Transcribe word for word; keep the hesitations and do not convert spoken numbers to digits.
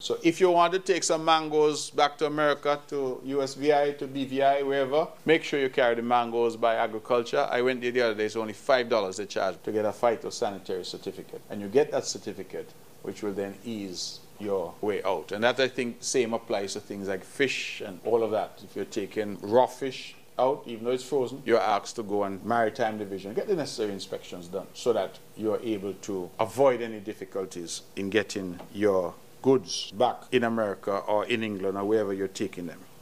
So if you want to take some mangoes back to America, to U S V I, to B V I, wherever, make sure you carry the mangoes by agriculture. I went there the other day, it's only five dollars they charge to get a phytosanitary certificate. And you get that certificate, which will then ease your way out. And that, I think, same applies to things like fish and all of that. If you're taking raw fish out, even though it's frozen, you're asked to go on Maritime Division, get the necessary inspections done so that you're able to avoid any difficulties in getting your goods back in America or in England or wherever you're taking them.